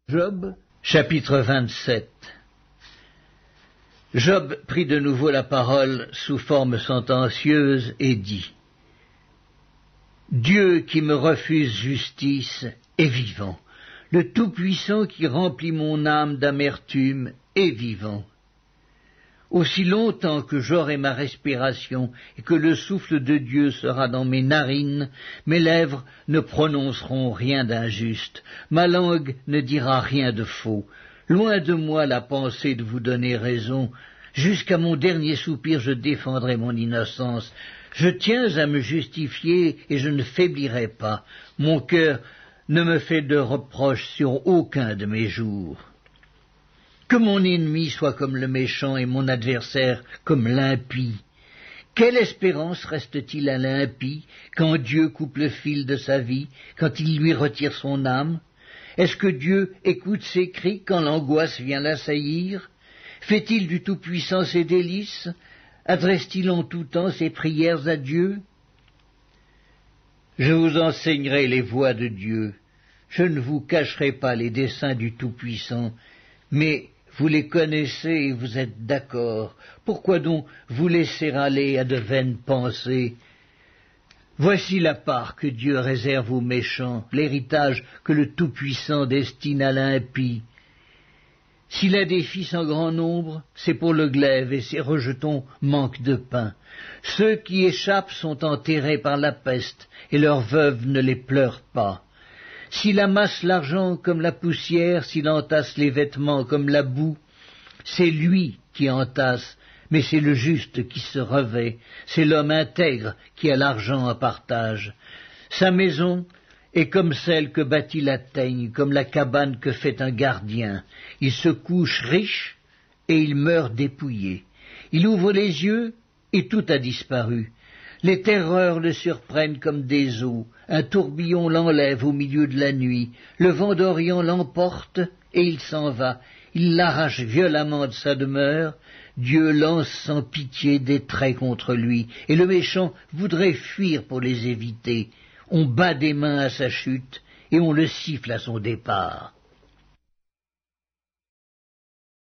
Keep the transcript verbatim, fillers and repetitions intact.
Job, chapitre vingt-sept. Job prit de nouveau la parole sous forme sentencieuse et dit : Dieu qui me refuse justice est vivant. Le Tout-Puissant qui remplit mon âme d'amertume est vivant. Aussi longtemps que j'aurai ma respiration et que le souffle de Dieu sera dans mes narines, mes lèvres ne prononceront rien d'injuste, ma langue ne dira rien de faux. Loin de moi la pensée de vous donner raison. Jusqu'à mon dernier soupir je défendrai mon innocence. Je tiens à me justifier et je ne faiblirai pas. Mon cœur ne me fait de reproches sur aucun de mes jours. Que mon ennemi soit comme le méchant et mon adversaire comme l'impie. Quelle espérance reste-t-il à l'impie quand Dieu coupe le fil de sa vie, quand il lui retire son âme? Est-ce que Dieu écoute ses cris quand l'angoisse vient l'assaillir? Fait-il du Tout-Puissant ses délices? Adresse-t-il en tout temps ses prières à Dieu? Je vous enseignerai les voies de Dieu. Je ne vous cacherai pas les desseins du Tout-Puissant, mais vous les connaissez et vous êtes d'accord. Pourquoi donc vous laisser aller à de vaines pensées? Voici la part que Dieu réserve aux méchants, l'héritage que le Tout-Puissant destine à l'impie. S'il a des fils en grand nombre, c'est pour le glaive, et ses rejetons manquent de pain. Ceux qui échappent sont enterrés par la peste, et leurs veuves ne les pleurent pas. S'il amasse l'argent comme la poussière, s'il entasse les vêtements comme la boue, c'est lui qui entasse, mais c'est le juste qui se revêt, c'est l'homme intègre qui a l'argent en partage. Sa maison est comme celle que bâtit la teigne, comme la cabane que fait un gardien. Il se couche riche et il meurt dépouillé. Il ouvre les yeux et tout a disparu. Les terreurs le surprennent comme des eaux, un tourbillon l'enlève au milieu de la nuit, le vent d'Orient l'emporte et il s'en va, il l'arrache violemment de sa demeure, Dieu lance sans pitié des traits contre lui, et le méchant voudrait fuir pour les éviter. On bat des mains à sa chute et on le siffle à son départ.